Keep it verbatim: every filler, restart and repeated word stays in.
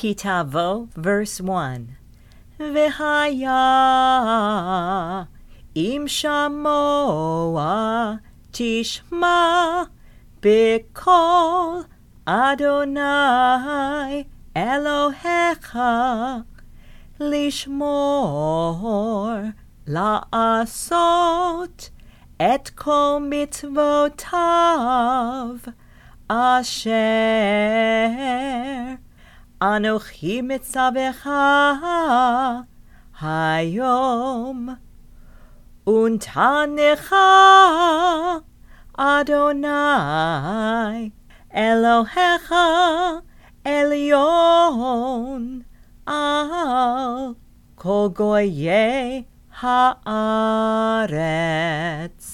Kitavo, verse one. V'haya im shamoa tishma b'kol Adonai Elohecha lishmor la'asot et kol mitzvotav asher Anochi mitzavecha hayom untanecha Adonai Elohecha elyon al kol goyei haaretz.